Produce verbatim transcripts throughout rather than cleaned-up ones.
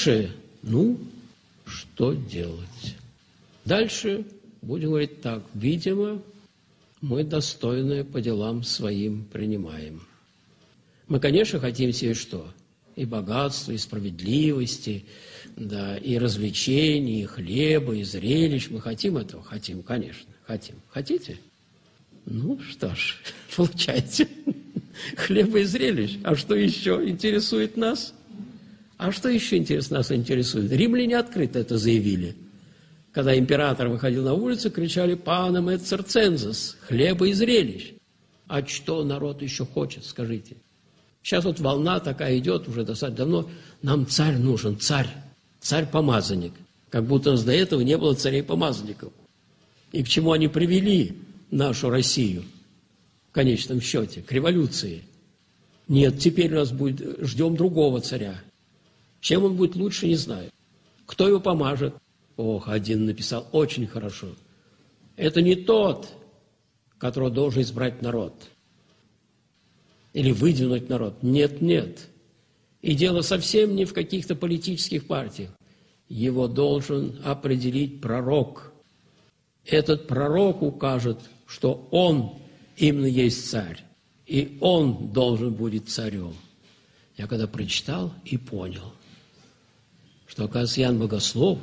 дальше, ну, что делать? Дальше будем говорить так. Видимо, мы достойное по делам своим принимаем. Мы, конечно, хотим себе что? И богатства, и справедливости, да, и развлечений, и хлеба, и зрелищ. Мы хотим этого? Хотим, конечно, хотим. Хотите? Ну, что ж, получайте. Хлеба и зрелищ. А что еще интересует нас? А что еще интересно нас интересует? Римляне открыто это заявили. Когда император выходил на улицу, кричали «Панам эт цирцензис» – хлеба и зрелищ. А что народ еще хочет, скажите? Сейчас вот волна такая идет уже достаточно давно. Нам царь нужен, царь, царь-помазанник. Как будто у нас до этого не было царей-помазанников. И к чему они привели нашу Россию в конечном счете? К революции. Нет, теперь у нас будет, ждем другого царя. Чем он будет лучше, не знаю. Кто его помажет? Ох, один написал очень хорошо. Это не тот, которого должен избрать народ. Или выдвинуть народ. Нет, нет. И дело совсем не в каких-то политических партиях. Его должен определить пророк. Этот пророк укажет, что он именно есть царь. И он должен будет царем. Я когда прочитал и понял, что, оказывается, Иоанн Богослов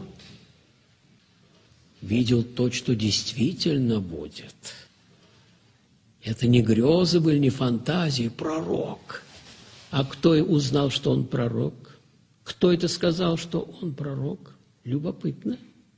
видел то, что действительно будет. Это не грезы были, не фантазии, пророк. А кто узнал, что он пророк? Кто это сказал, что он пророк? Любопытно.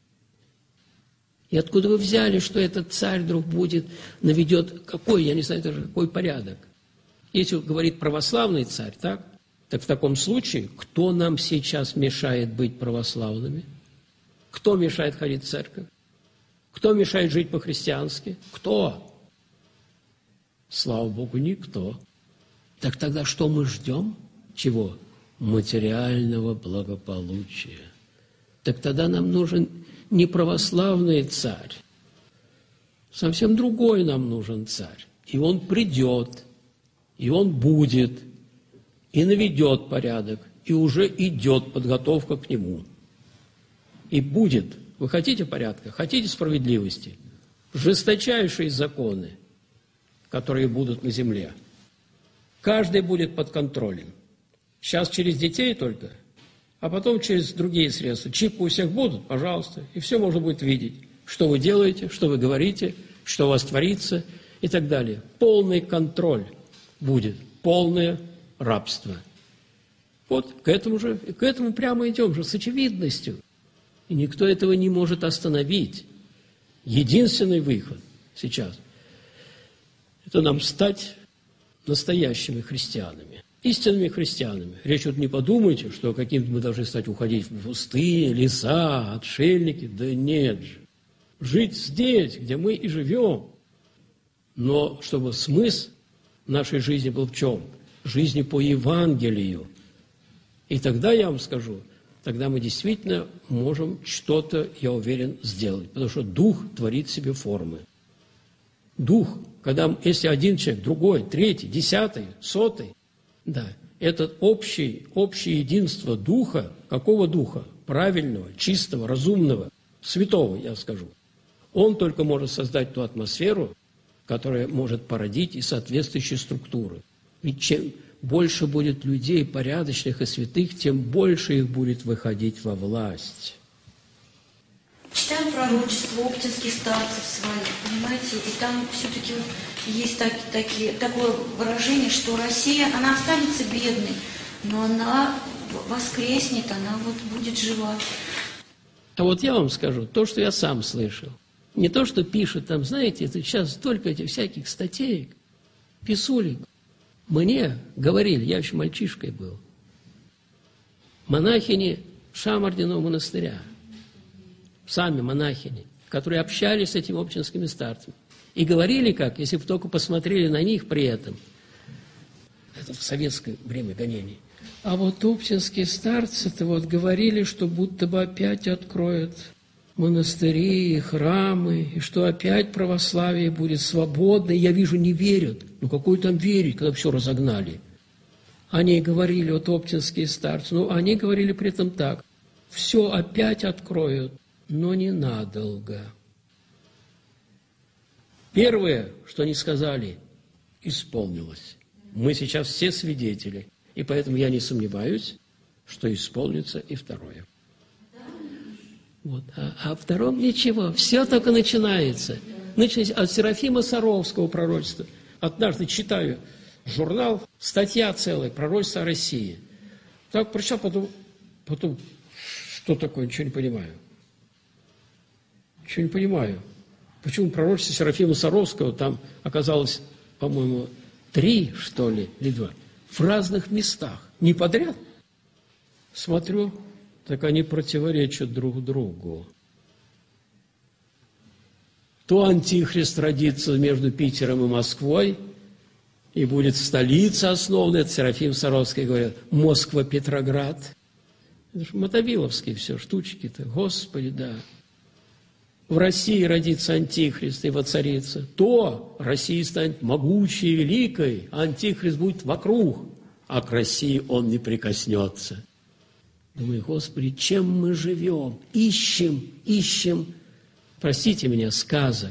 И откуда вы взяли, что этот царь вдруг будет, наведет, какой, я не знаю, даже какой порядок? Если говорит православный царь, так? Так в таком случае, кто нам сейчас мешает быть православными? Кто мешает ходить в церковь? Кто мешает жить по-христиански? Кто? Слава Богу, никто. Так тогда что мы ждем? Чего? Материального благополучия. Так тогда нам нужен не православный царь. Совсем другой нам нужен царь. И он придет, и он будет, и наведет порядок, и уже идет подготовка к нему. И будет. Вы хотите порядка? Хотите справедливости? Жесточайшие законы, которые будут на земле. Каждый будет под контролем. Сейчас через детей только, а потом через другие средства. Чипы у всех будут, пожалуйста, и все можно будет видеть, что вы делаете, что вы говорите, что у вас творится и так далее. Полный контроль будет, полное рабство. Вот к этому же, к этому прямо идем же, с очевидностью. И никто этого не может остановить. Единственный выход сейчас – это нам стать настоящими христианами, истинными христианами. Речь вот не подумайте, что каким-то мы должны стать, уходить в пустые, леса, отшельники. Да нет же. Жить здесь, где мы и живем. Но чтобы смысл нашей жизни был в чем? Жизни по Евангелию. И тогда, я вам скажу, тогда мы действительно можем что-то, я уверен, сделать. Потому что Дух творит себе формы. Дух, когда, если один человек, другой, третий, десятый, сотый, да, это общее, общее единство Духа, какого Духа? Правильного, чистого, разумного, святого, я скажу. Он только может создать ту атмосферу, которая может породить и соответствующие структуры. Ведь чем больше будет людей порядочных и святых, тем больше их будет выходить во власть. Читаем пророчество оптинских старцев своих, понимаете, и там все-таки есть так, такие, такое выражение, что Россия, она останется бедной, но она воскреснет, она вот будет жива. А вот я вам скажу, то, что я сам слышал, не то, что пишут там, знаете, это сейчас столько этих всяких статей, писулек. Мне говорили, я еще мальчишкой был, монахини Шамардиного монастыря, сами монахини, которые общались с этими оптинскими старцами. И говорили как, если бы только посмотрели на них при этом, это в советское время гонений, а вот оптинские старцы-то вот говорили, что будто бы опять откроют монастыри, храмы, и что опять православие будет свободно. И я вижу, не верят. Ну, какой там верить, когда все разогнали? Они говорили, вот оптинские старцы, ну, они говорили при этом так. все опять откроют, но ненадолго. Первое, что они сказали, исполнилось. Мы сейчас все свидетели, и поэтому я не сомневаюсь, что исполнится и второе. Вот. А, а втором ничего, все только начинается. Начинается от Серафима Саровского пророчества. Однажды читаю журнал, статья целая, пророчество о России. Так прочитал, потом, потом, что такое, ничего не понимаю. Ничего не понимаю. Почему пророчество Серафима Саровского, там оказалось, по-моему, три, что ли, или два, в разных местах, не подряд. Смотрю, так они противоречат друг другу. То антихрист родится между Питером и Москвой, и будет столица основана, это Серафим Саровский говорит, Москва-Петроград. Это же мотовиловские все штучки-то, Господи, да. В России родится антихрист и воцарится, то Россия станет могучей и великой, а антихрист будет вокруг, а к России он не прикоснется. Думаю, Господи, чем мы живем? Ищем, ищем, простите меня, сказок.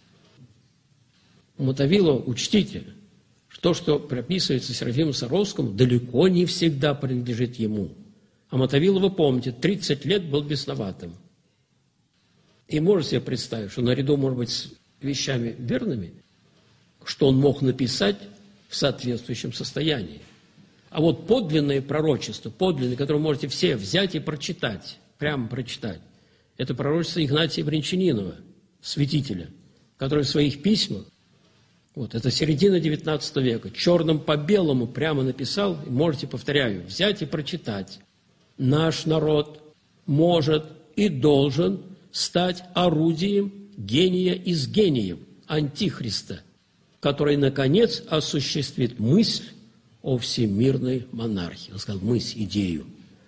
Мотовилова, учтите, то, что прописывается Серафиму Саровскому, далеко не всегда принадлежит ему. А Мотовилова, помните, тридцать лет был бесноватым. И можете себе представить, что наряду, может быть, с вещами верными, что он мог написать в соответствующем состоянии. А вот подлинное пророчество, подлинное, которое можете все взять и прочитать, прямо прочитать, это пророчество Игнатия Брянчанинова, святителя, который в своих письмах, вот, это середина девятнадцатого века, черным по белому прямо написал, и можете, повторяю, взять и прочитать. Наш народ может и должен стать орудием гения из гениев, антихриста, который, наконец, осуществит мысль о всемирной монархии. Он сказал мысль, идею.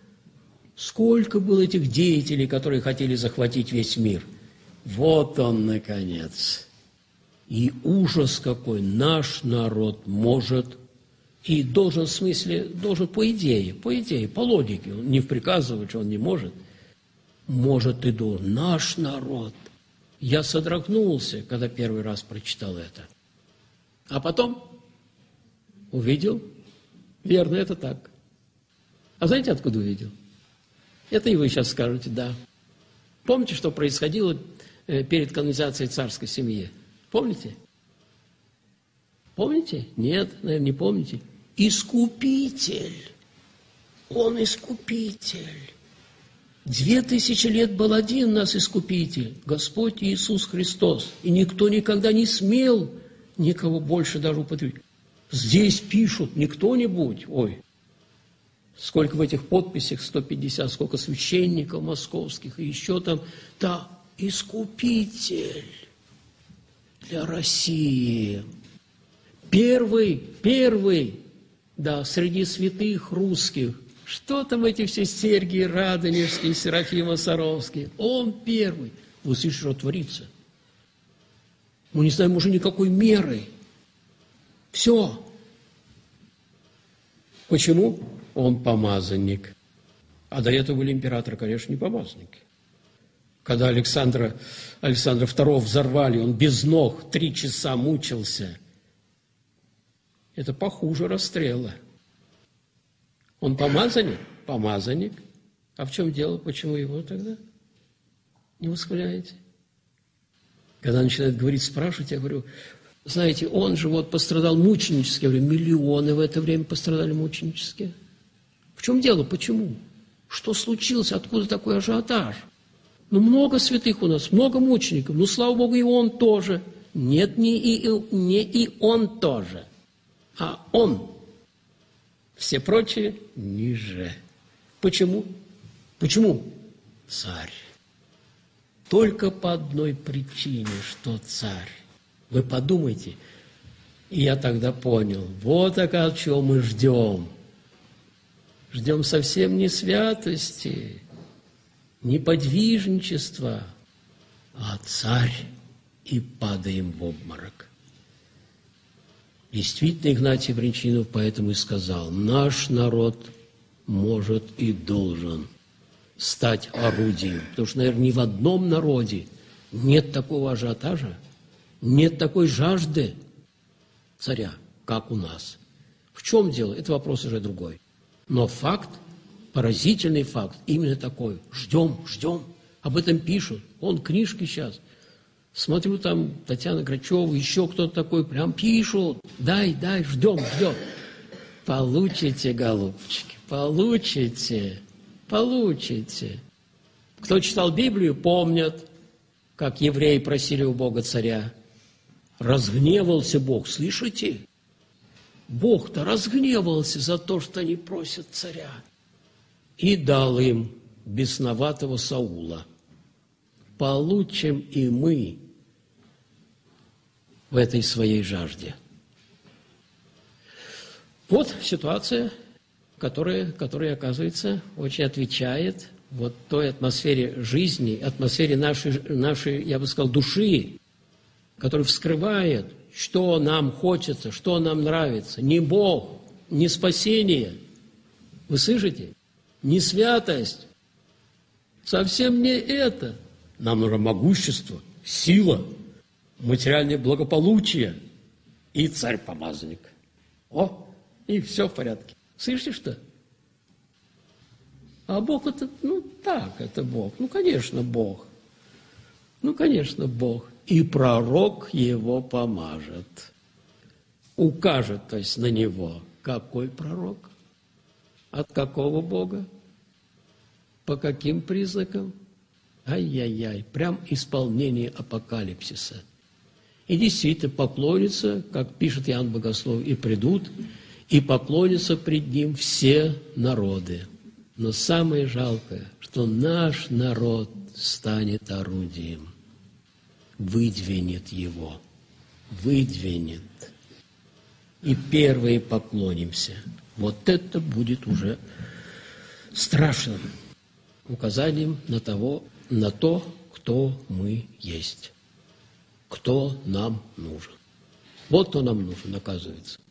Сколько было этих деятелей, которые хотели захватить весь мир. Вот он, наконец. И ужас какой наш народ может и должен, в смысле, должен по идее, по идее, по логике, он не приказывает, что он не может, может и должен. Наш народ. Я содрогнулся, когда первый раз прочитал это. А потом увидел, верно, это так. А знаете, откуда увидел? Это и вы сейчас скажете, да. Помните, что происходило перед канонизацией царской семьи? Помните? Помните? Нет, наверное, не помните. Искупитель. Он искупитель. Две тысячи лет был один у нас искупитель, Господь Иисус Христос. И никто никогда не смел никого больше даже употребить. Здесь пишут не кто-нибудь, ой, сколько в этих подписях, сто пятьдесят, сколько священников московских, и еще там, да, искупитель для России. Первый, первый, да, среди святых русских. Что там эти все Сергии Радонежские, Серафима Саровские? Он первый. Вы слышите, что творится? Мы не знаем уже никакой меры. Все. Почему? Он помазанник. А до этого были императоры, конечно, не помазанники. Когда Александра, Александра второго взорвали, он без ног три часа мучился. Это похуже расстрела. Он помазанник? Помазанник. А в чем дело? Почему его тогда не восхваляете? Когда начинают говорить, спрашивать, я говорю, знаете, он же вот пострадал мученически. Я говорю, миллионы в это время пострадали мученически. В чем дело? Почему? Что случилось? Откуда такой ажиотаж? Ну, много святых у нас, много мучеников. Ну, слава Богу, и он тоже. Нет, не и, не и он тоже, а он. Все прочие ниже. Почему? Почему? Царь. Только по одной причине, что царь. Вы подумайте. И я тогда понял, вот оказывается, чего мы ждем. Ждем совсем не святости, не подвижничества, а царь, и падаем в обморок. Действительно, Игнатий Брянчанинов поэтому и сказал, наш народ может и должен стать орудием. Потому что, наверное, ни в одном народе нет такого ажиотажа, нет такой жажды царя, как у нас. В чем дело? Это вопрос уже другой. Но факт, поразительный факт, именно такой. Ждем, ждем. Об этом пишут. Вон книжки сейчас. Смотрю, там Татьяна Грачева, еще кто-то такой, прям пишут. Дай, дай, ждем, ждем. Получите, голубчики, получите, получите. Кто читал Библию, помнят, как евреи просили у Бога царя. Разгневался Бог, слышите? Бог-то разгневался за то, что они просят царя. И дал им бесноватого Саула. Получим и мы в этой своей жажде. Вот ситуация, которая, которая, оказывается, очень отвечает вот той атмосфере жизни, атмосфере нашей, нашей, я бы сказал, души, которая вскрывает, что нам хочется, что нам нравится. Не Бог, не спасение. Вы слышите? Не святость. Совсем не это. Нам нужно могущество, сила, материальное благополучие и царь-помазанник. О, и все в порядке. Слышите, что? А Бог это, ну так, это Бог. Ну, конечно, Бог. Ну, конечно, Бог. И пророк его помажет. Укажет, то есть, на него. Какой пророк? От какого Бога? По каким признакам? Ай-яй-яй, прям исполнение апокалипсиса. И действительно поклонятся, как пишет Иоанн Богослов, и придут, и поклонятся пред ним все народы. Но самое жалкое, что наш народ станет орудием, выдвинет его, выдвинет. И первые поклонимся. Вот это будет уже страшным указанием на того, на то, кто мы есть, кто нам нужен. Вот кто нам нужен, оказывается.